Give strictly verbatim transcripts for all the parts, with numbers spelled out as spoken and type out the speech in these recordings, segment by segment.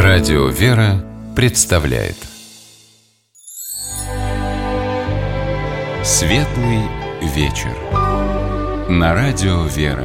Радио «Вера» представляет Светлый вечер на Радио «Вера».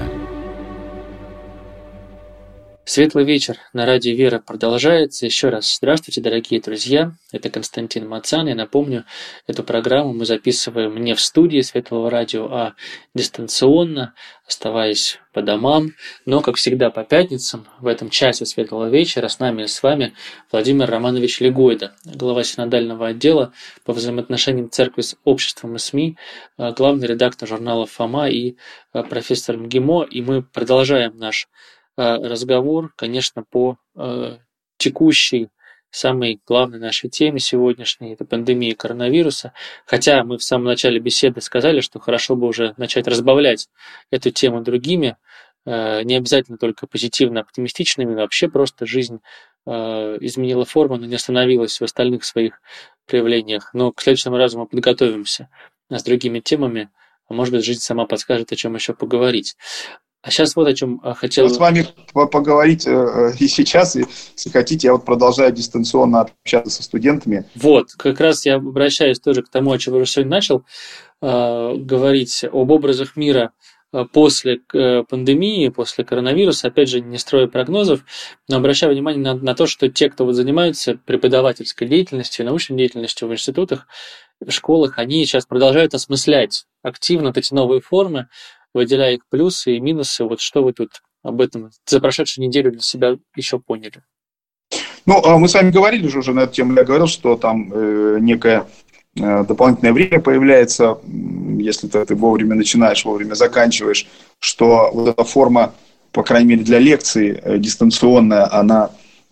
Светлый вечер на Радио «Вера» продолжается. Еще раз здравствуйте, дорогие друзья. Это Константин Мацан. Я напомню, эту программу мы записываем не в студии Светлого радио, а дистанционно, оставаясь по домам. Но, как всегда, по пятницам, в этом часе Светлого вечера с нами и с вами Владимир Романович Легойда, глава синодального отдела по взаимоотношениям церкви с обществом и СМИ, главный редактор журнала «Фома» и профессор МГИМО. И мы продолжаем наш разговор, конечно, по э, текущей, самой главной нашей теме сегодняшней, это пандемия коронавируса. Хотя мы в самом начале беседы сказали, что хорошо бы уже начать разбавлять эту тему другими, э, не обязательно только позитивно-оптимистичными, но вообще просто жизнь э, изменила форму, но не остановилась в остальных своих проявлениях. Но к следующему разу мы подготовимся с другими темами, а может быть, жизнь сама подскажет, о чем еще поговорить. А сейчас вот о чем хотел... Я с вами поговорить э, и сейчас, и, если хотите, я вот продолжаю дистанционно общаться со студентами. Вот, как раз я обращаюсь тоже к тому, о чем я уже сегодня начал, э, говорить об образах мира после э, пандемии, после коронавируса, опять же, не строя прогнозов, но обращаю внимание на, на то, что те, кто вот занимаются преподавательской деятельностью, научной деятельностью в институтах, в школах, они сейчас продолжают осмыслять активно вот эти новые формы, выделяя их плюсы и минусы. Вот что вы тут об этом за прошедшую неделю для себя еще поняли? Ну, мы с вами говорили же уже на эту тему. Я говорил, что там э, некое э, дополнительное время появляется, если ты, ты вовремя начинаешь, вовремя заканчиваешь, что вот эта форма, по крайней мере для лекций, э, дистанционная, она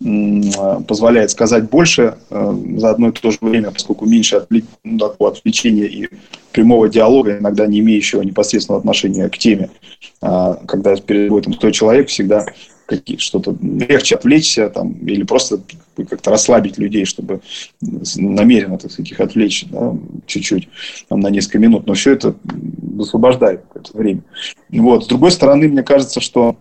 э, позволяет сказать больше э, за одно и то же время, поскольку меньше отвлек, ну, такого отвлечения и прямого диалога, иногда не имеющего непосредственного отношения к теме. А, когда перед тобой там сто человек, всегда что-то легче отвлечься там, или просто как-то расслабить людей, чтобы намеренно, так сказать, их отвлечь, да, чуть-чуть, там, на несколько минут. Но все это высвобождает какое-то время. Вот. С другой стороны, мне кажется, что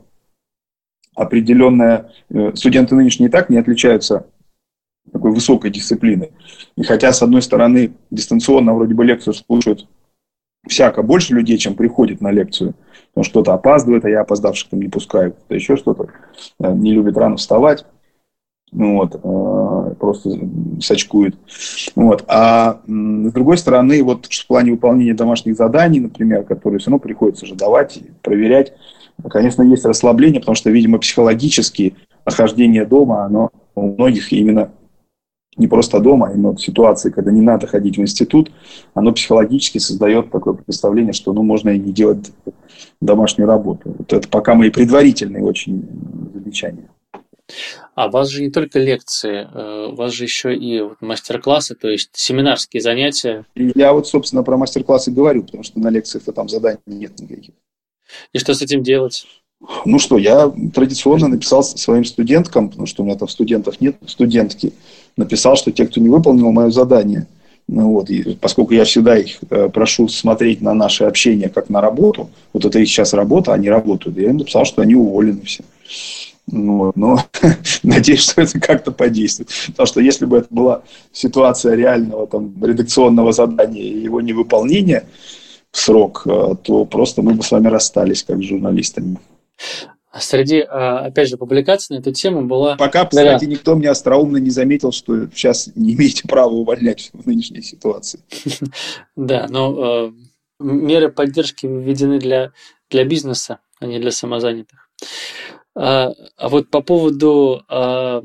определенные студенты нынешние и так не отличаются такой высокой дисциплиной. И хотя, с одной стороны, дистанционно вроде бы лекцию слушают всяко больше людей, чем приходит на лекцию, потому что кто-то опаздывает, а я опоздавших там не пускаю, кто-то еще что-то, не любит рано вставать, ну, вот, просто сочкует. Вот. А с другой стороны, вот в плане выполнения домашних заданий, например, которые все равно приходится же давать, проверять, конечно, есть расслабление, потому что, видимо, психологически нахождение дома, оно у многих именно не просто дома, а именно в ситуации, когда не надо ходить в институт, оно психологически создает такое представление, что ну, можно и не делать домашнюю работу. Вот это пока мои предварительные очень замечания. А у вас же не только лекции, у вас же еще и мастер-классы, то есть семинарские занятия. И я вот, собственно, про мастер-классы говорю, потому что на лекциях-то там заданий нет никаких. И что с этим делать? Ну что, я традиционно написал своим студенткам, потому что у меня там студентов нет, студентки, написал, что те, кто не выполнил мое задание, ну вот, и поскольку я всегда их э, прошу смотреть на наше общение как на работу, вот это их сейчас работа, они работают, я им написал, что они уволены все. Ну, вот, но надеюсь, что это как-то подействует. Потому что если бы это была ситуация реального там, редакционного задания и его невыполнения в срок, э, то просто мы бы с вами расстались как с журналистами. Среди, опять же, публикаций на эту тему была... Пока, кстати, да. Никто мне остроумно не заметил, что сейчас не имеете права увольнять в нынешней ситуации. Да, но меры поддержки введены для, для бизнеса, а не для самозанятых. А, а вот по поводу а,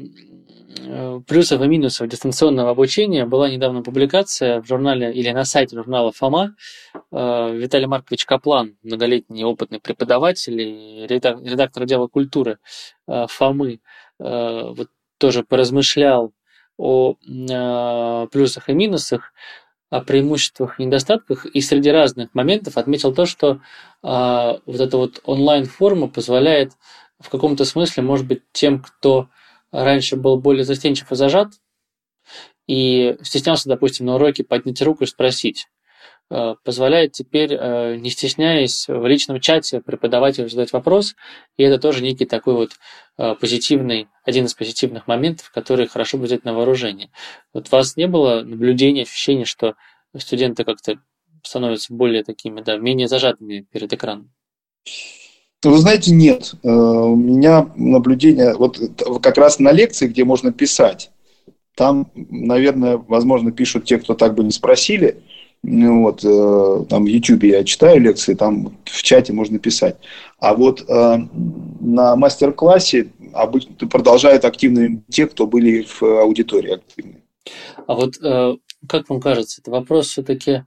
плюсов и минусов дистанционного обучения была недавно публикация в журнале или на сайте журнала «Фома». Виталий Маркович Каплан, многолетний опытный преподаватель и редактор отдела культуры «Фомы», вот тоже поразмышлял о плюсах и минусах, о преимуществах и недостатках, и среди разных моментов отметил то, что вот эта вот онлайн-форма позволяет в каком-то смысле, может быть, тем, кто раньше был более застенчив и зажат, и стеснялся, допустим, на уроке поднять руку и спросить, позволяет теперь, не стесняясь, в личном чате преподавателю задать вопрос, и это тоже некий такой вот позитивный, один из позитивных моментов, который хорошо будет взять на вооружение. Вот у вас не было наблюдения, ощущения, что студенты как-то становятся более такими, да, менее зажатыми перед экраном? Вы знаете, нет. У меня наблюдение, вот как раз на лекции, где можно писать, там, наверное, возможно, пишут те, кто так бы не спросили. Вот, там в Ютубе я читаю лекции, там в чате можно писать. А вот на мастер-классе обычно продолжают активны те, кто были в аудитории активны. А вот как вам кажется, это вопрос все-таки...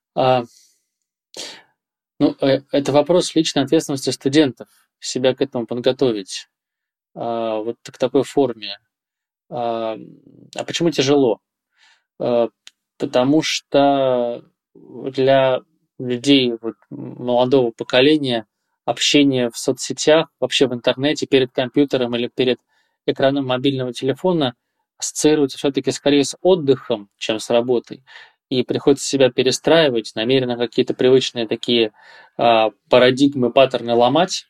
Ну, это вопрос личной ответственности студентов, себя к этому подготовить, вот к такой форме. А почему тяжело? Потому что для людей вот, молодого поколения общение в соцсетях, вообще в интернете, перед компьютером или перед экраном мобильного телефона ассоциируется все-таки скорее с отдыхом, чем с работой. И приходится себя перестраивать, намеренно какие-то привычные такие а, парадигмы, паттерны ломать.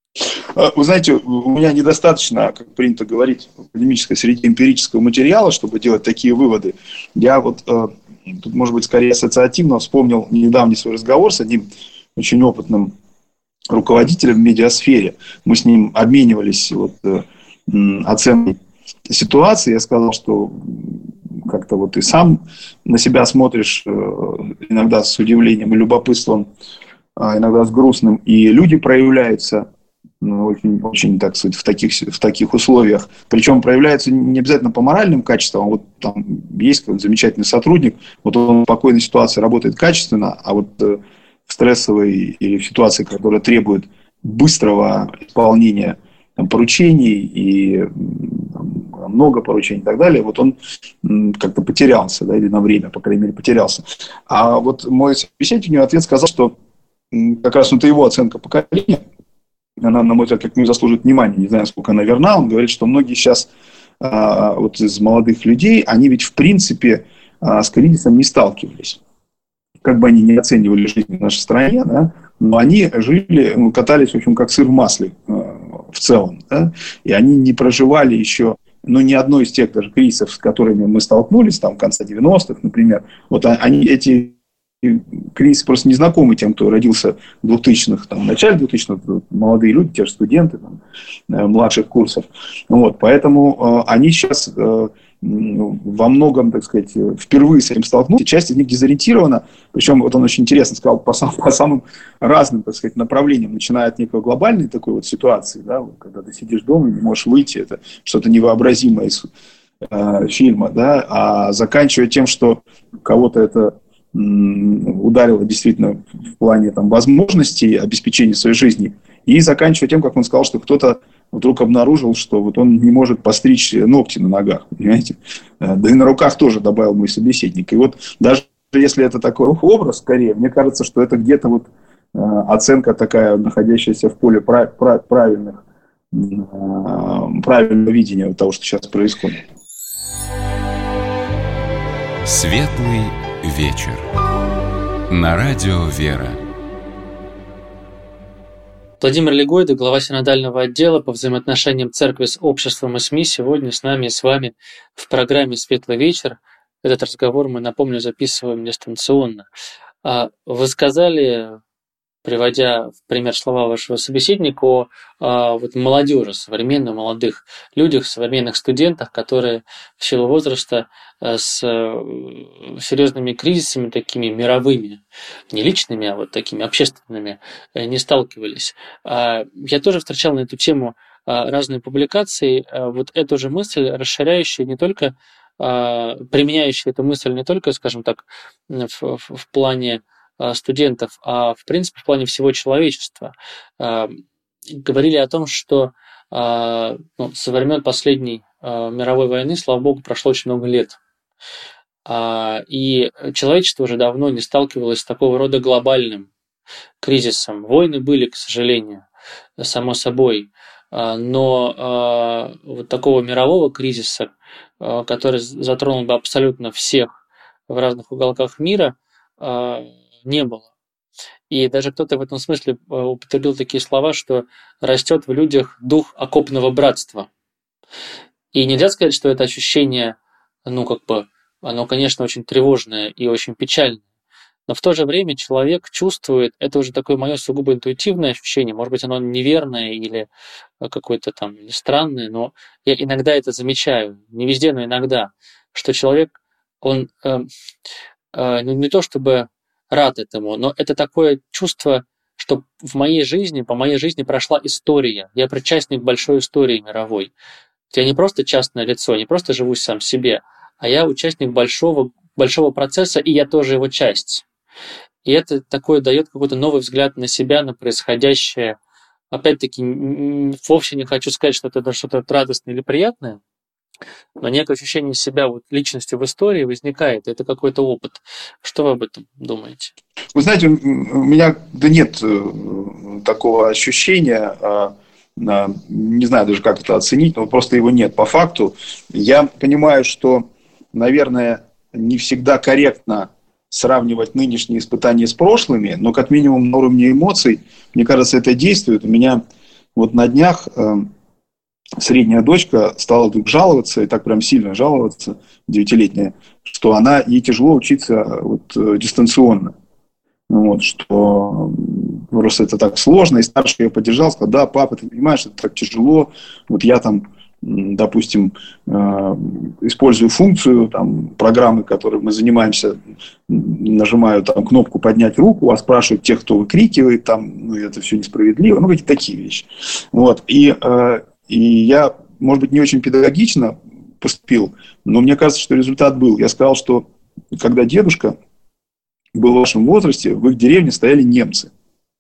Вы знаете, у меня недостаточно, как принято говорить в академической среде, эмпирического материала, чтобы делать такие выводы. Я вот, тут, может быть, скорее ассоциативно вспомнил недавний свой разговор с одним очень опытным руководителем в медиасфере. Мы с ним обменивались вот, оценкой ситуации. Я сказал, что как-то вот ты сам на себя смотришь иногда с удивлением и любопытством, иногда с грустным, и люди проявляются ну, очень, очень, так сказать, в таких, в таких условиях. Причем проявляются не обязательно по моральным качествам. Вот там есть какой-то замечательный сотрудник, вот он в спокойной ситуации работает качественно, а вот в стрессовой или в ситуации, которая требует быстрого исполнения там, поручений и там, много поручений и так далее, вот он как-то потерялся, да, или на время, по крайней мере, потерялся. А вот мой собеседник, у него ответ сказал, что как раз это его оценка поколения, она, на мой взгляд, как не заслуживает внимания, не знаю, сколько она верна. Он говорит, что многие сейчас а, вот из молодых людей, они ведь в принципе а, с кризисом не сталкивались. Как бы они не оценивали жизнь в нашей стране, да, но они жили, ну, катались, в общем, как сыр в масле а, в целом. Да, и они не проживали еще, ну, ни одной из тех даже кризисов, с которыми мы столкнулись, там, в конце девяностых, например. Вот они, эти кризис просто не знакомы тем, кто родился в двухтысячных, там, в начале двухтысячных, молодые люди, те же студенты там, младших курсов. Вот, поэтому э, они сейчас э, во многом, так сказать, впервые с этим столкнулись. Часть из них дезориентирована, причем вот он очень интересно сказал, по, сам, по самым разным, так сказать, направлениям, начиная от некой глобальной такой вот ситуации, да, вот, когда ты сидишь дома и не можешь выйти, это что-то невообразимое из э, фильма, да, а заканчивая тем, что кого-то это ударило действительно в плане там, возможностей обеспечения своей жизни, и заканчивая тем, как он сказал, что кто-то вдруг обнаружил, что вот он не может постричь ногти на ногах, понимаете? Да и на руках тоже добавил мой собеседник. И вот даже если это такой образ, скорее, мне кажется, что это где-то вот оценка такая, находящаяся в поле правильных, правильного видения того, что сейчас происходит. Светлый вечер. На радио «Вера». Владимир Легойда, глава синодального отдела по взаимоотношениям церкви с обществом и СМИ, сегодня с нами и с вами в программе «Светлый вечер». Этот разговор мы, напомню, записываем дистанционно. Вы сказали, приводя в пример слова вашего собеседника, о а, вот молодежи, современных молодых людях, современных студентах, которые в силу возраста а, с а, серьезными кризисами, такими мировыми, не личными, а вот такими общественными, а, не сталкивались. А, я тоже встречал на эту тему а, разные публикации, а, вот эту же мысль, расширяющую не только, а, применяющую эту мысль не только, скажем так, в, в, в плане студентов, а в принципе в плане всего человечества. Говорили о том, что ну, со времен последней мировой войны, слава богу, прошло очень много лет. И человечество уже давно не сталкивалось с такого рода глобальным кризисом. Войны были, к сожалению, само собой, но вот такого мирового кризиса, который затронул бы абсолютно всех в разных уголках мира, не было. И даже кто-то в этом смысле употребил такие слова, что растет в людях дух окопного братства. И нельзя сказать, что это ощущение, ну, как бы, оно, конечно, очень тревожное и очень печальное. Но в то же время человек чувствует, это уже такое мое сугубо интуитивное ощущение, может быть, оно неверное или какое-то там странное, но я иногда это замечаю, не везде, но иногда, что человек, он э, э, не то чтобы рад этому, но это такое чувство, что в моей жизни, по моей жизни прошла история, я причастник большой истории мировой. Я не просто частное лицо, не просто живу сам себе, а я участник большого, большого процесса, и я тоже его часть. И это такое дает какой-то новый взгляд на себя, на происходящее. Опять-таки, вовсе не хочу сказать, что это что-то радостное или приятное, но некое ощущение себя вот личностью в истории возникает. Это какой-то опыт. Что вы об этом думаете? Вы знаете, у меня да нет такого ощущения, не знаю даже, как это оценить, но просто его нет. По факту я понимаю, что, наверное, не всегда корректно сравнивать нынешние испытания с прошлыми, но как минимум на уровне эмоций, мне кажется, это действует. У меня вот на днях э, средняя дочка стала вдруг жаловаться, и так прям сильно жаловаться, девятилетняя, что она, ей тяжело учиться вот, э, дистанционно. Вот, что просто это так сложно, и старший ее поддержал, сказал: да, папа, ты понимаешь, это так тяжело, вот я там, допустим, использую функцию там, программы, которой мы занимаемся, нажимаю там кнопку «поднять руку», а спрашивают тех, кто выкрикивает, там, ну, это все несправедливо, ну, какие-то такие вещи. Вот. И, и я, может быть, не очень педагогично поступил, но мне кажется, что результат был. Я сказал, что когда дедушка был в вашем возрасте, в их деревне стояли немцы.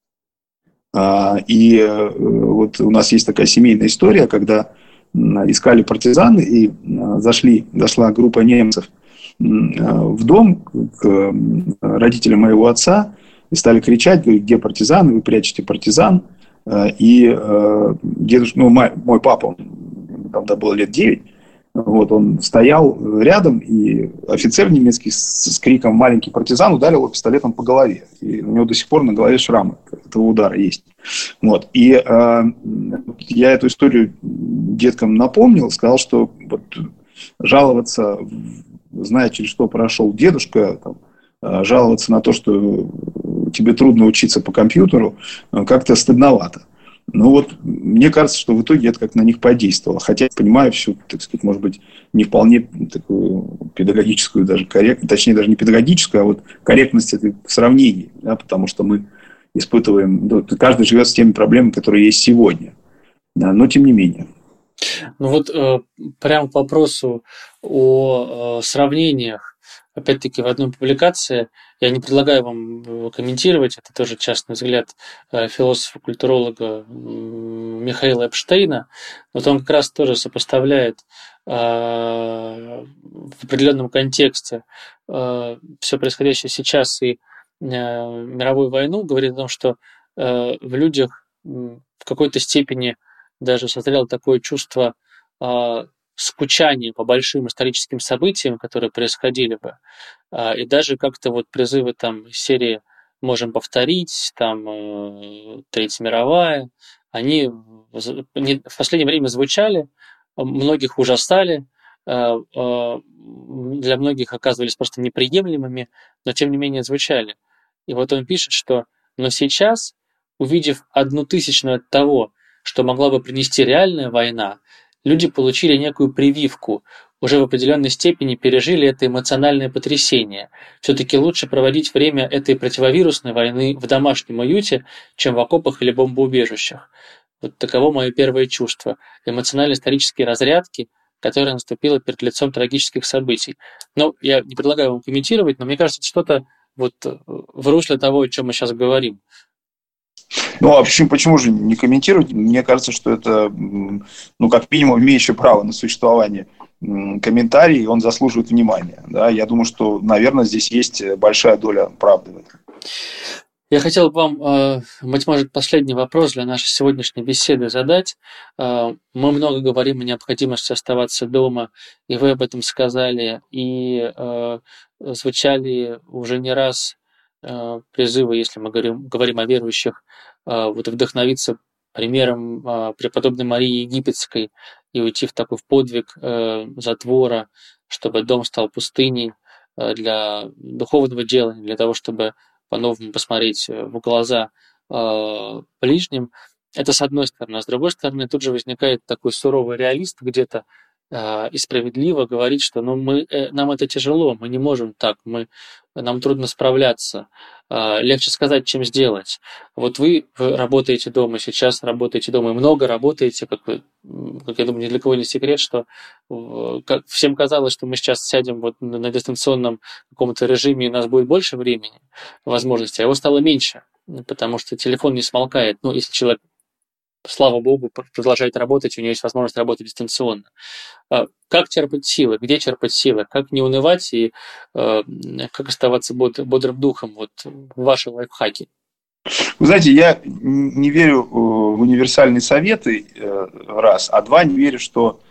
И вот у нас есть такая семейная история, когда искали партизаны, и зашли, зашла группа немцев в дом к родителям моего отца, и стали кричать, говорить: где партизаны, вы прячете партизан. И дедушка, ну, мой, мой папа, он, тогда было лет девять, вот, он стоял рядом, и офицер немецкий с, с криком «маленький партизан» ударил его пистолетом по голове. И у него до сих пор на голове шрамы этого удара есть. Вот. И э, я эту историю деткам напомнил, сказал, что вот, жаловаться, зная, через что прошел дедушка, там, жаловаться на то, что тебе трудно учиться по компьютеру, как-то стыдновато. Ну вот, мне кажется, что в итоге это как на них подействовало. Хотя я понимаю всю, так сказать, может быть, не вполне такую педагогическую даже корректность, точнее, даже не педагогическую, а вот корректность этой сравнений, да, потому что мы испытываем, ну, каждый живет с теми проблемами, которые есть сегодня, да, но тем не менее. Ну вот, э, прямо к вопросу о э, сравнениях. Опять-таки, в одной публикации, я не предлагаю вам комментировать, это тоже частный взгляд философа-культуролога Михаила Эпштейна, вот он как раз тоже сопоставляет э, в определенном контексте э, все происходящее сейчас и э, мировую войну, говорит о том, что э, в людях в какой-то степени даже созрело такое чувство э, скучание по большим историческим событиям, которые происходили бы, и даже как-то вот призывы там из серии «можем повторить», там «Третья мировая», они в последнее время звучали, многих ужасали, для многих оказывались просто неприемлемыми, но тем не менее звучали. И вот он пишет, что «но сейчас, увидев одну тысячную от того, что могла бы принести реальная война, люди получили некую прививку, уже в определенной степени пережили это эмоциональное потрясение. Все-таки лучше проводить время этой противовирусной войны в домашнем уюте, чем в окопах или бомбоубежищах. Вот таково мое первое чувство. Эмоционально-исторические разрядки, которая наступила перед лицом трагических событий. Но я не предлагаю вам комментировать, но мне кажется, это что-то вот в русле того, о чем мы сейчас говорим. Ну, а почему, почему же не комментировать? Мне кажется, что это, ну, как минимум, имеющее право на существование комментарий, он заслуживает внимания. Да? Я думаю, что, наверное, здесь есть большая доля правды в этом. Я хотел бы вам, быть может, последний вопрос для нашей сегодняшней беседы задать. Мы много говорим о необходимости оставаться дома, и вы об этом сказали, и звучали уже не раз призывы, если мы говорим, говорим о верующих, вот вдохновиться примером преподобной Марии Египетской и уйти в такой в подвиг затвора, чтобы дом стал пустыней для духовного дела, для того, чтобы по-новому посмотреть в глаза ближним. Это с одной стороны. А с другой стороны, тут же возникает такой суровый реалист где-то и справедливо говорить, что ну, мы, нам это тяжело, мы не можем так, мы, нам трудно справляться. Легче сказать, чем сделать. Вот вы, вы работаете дома, сейчас работаете дома, и много работаете, как, вы, как я думаю, ни для кого не секрет, что как всем казалось, что мы сейчас сядем вот на, на дистанционном каком-то режиме, и у нас будет больше времени, возможностей, а его стало меньше, потому что телефон не смолкает. Ну, если человек, слава богу, продолжает работать, у него есть возможность работать дистанционно. Как черпать силы, где черпать силы, как не унывать и э, как оставаться бодр, бодрым духом, вот ваши лайфхаки? Вы знаете, я не верю в универсальные советы, раз, а два, не верю, что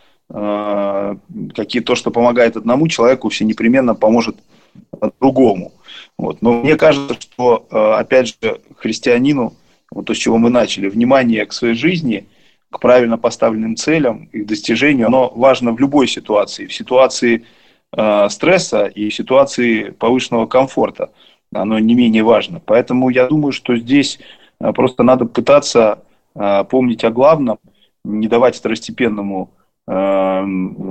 э, какие, то, что помогает одному человеку, все непременно поможет другому. Вот. Но мне кажется, что, опять же, христианину, вот то, с чего мы начали, внимание к своей жизни, к правильно поставленным целям, их достижению, оно важно в любой ситуации. В ситуации э, стресса и в ситуации повышенного комфорта оно не менее важно. Поэтому я думаю, что здесь э, просто надо пытаться э, помнить о главном, не давать второстепенному э,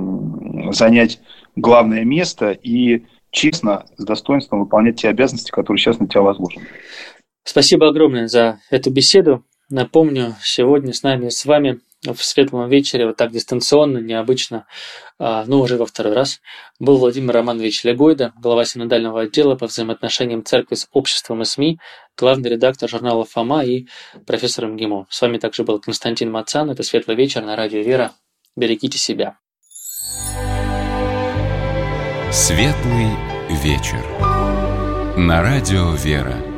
занять главное место и честно, с достоинством выполнять те обязанности, которые сейчас на тебя возложены. Спасибо огромное за эту беседу. Напомню, сегодня с нами, с вами в светлом вечере, вот так дистанционно, необычно, но уже во второй раз, был Владимир Романович Легойда, глава синодального отдела по взаимоотношениям церкви с обществом и СМИ, главный редактор журнала «Фома» и профессор МГИМО. С вами также был Константин Мацан. Это «Светлый вечер» на радио «Вера». Берегите себя. Светлый вечер на радио «Вера».